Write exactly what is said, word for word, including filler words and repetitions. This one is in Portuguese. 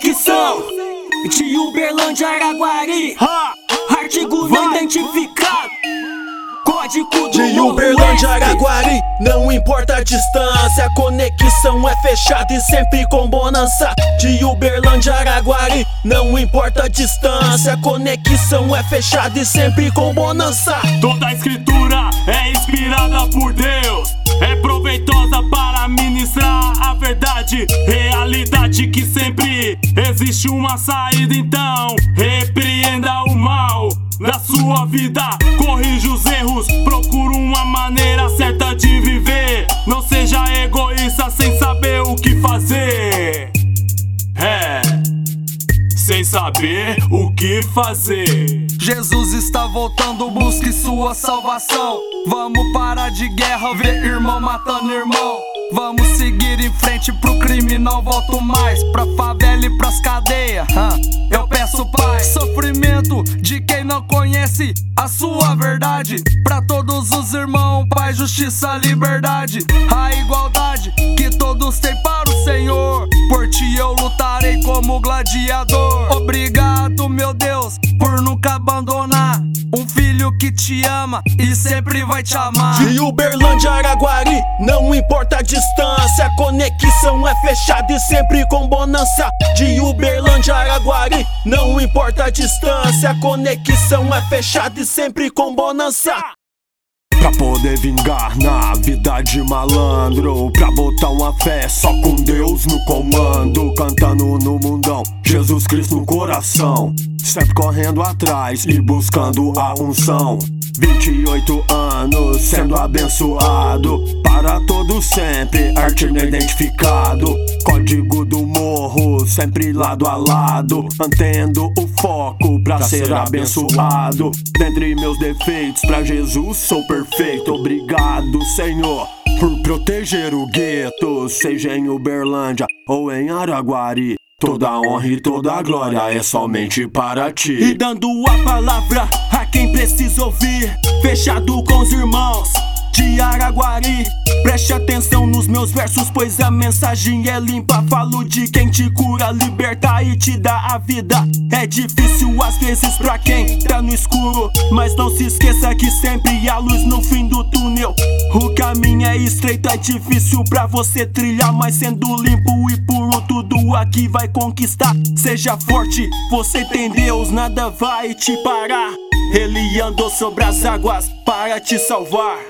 conexão de Uberlândia, Araguari. Artigo não identificado, código do de Uberlândia, Araguari. Não importa a distância, a conexão é fechada e sempre com bonança. De Uberlândia, Araguari. Não importa a distância, a conexão é fechada e sempre com bonança. Toda a escritura é inspirada por Deus, é proveitosa para ministrar a verdade, realidade que sempre existe uma saída. Então repreenda o mal da sua vida, corrija os erros, procura uma maneira certa de viver. Não seja egoísta sem saber o que fazer. É, sem saber o que fazer. Jesus está voltando, busque sua salvação. Vamos parar de guerra, ver irmão matando irmão. Vamos seguir em frente pro crime, não volto mais pra favela e pras cadeias. Eu peço paz, sofrimento de quem não conhece a sua verdade. Pra todos os irmãos, paz, justiça, liberdade. A igualdade que todos têm para o Senhor. Por ti eu lutarei como gladiador. Obrigado, meu Deus, por nunca abandonar um filho que te ama e sempre vai te amar. De Uberlândia, Araguari. Não importa a distância, a conexão é fechada e sempre com bonança. De Uberlândia, Araguari. Não importa a distância, a conexão é fechada e sempre com bonança. Pra poder vingar na vida de malandro, pra botar uma fé só com Deus no comando, cantando no mundão, Jesus Cristo no coração, sempre correndo atrás e buscando a unção. Vinte e oito anos sendo abençoado, para todo sempre, artigo identificado. Código do morro, sempre lado a lado, mantendo o foco pra ser abençoado. Dentre meus defeitos, pra Jesus sou perfeito. Obrigado, Senhor, por proteger o gueto, seja em Uberlândia ou em Araguari. Toda a honra e toda a glória é somente para ti. E dando a palavra a quem precisa ouvir, fechado com os irmãos de Araguari. Preste atenção nos meus versos, pois a mensagem é limpa. Falo de quem te cura, liberta e te dá a vida. É difícil às vezes pra quem tá no escuro, mas não se esqueça que sempre há luz no fim do túnel. O caminho é estreito, é difícil pra você trilhar, mas sendo limpo e puro tudo aqui vai conquistar. Seja forte, você tem Deus, nada vai te parar. Ele andou sobre as águas para te salvar.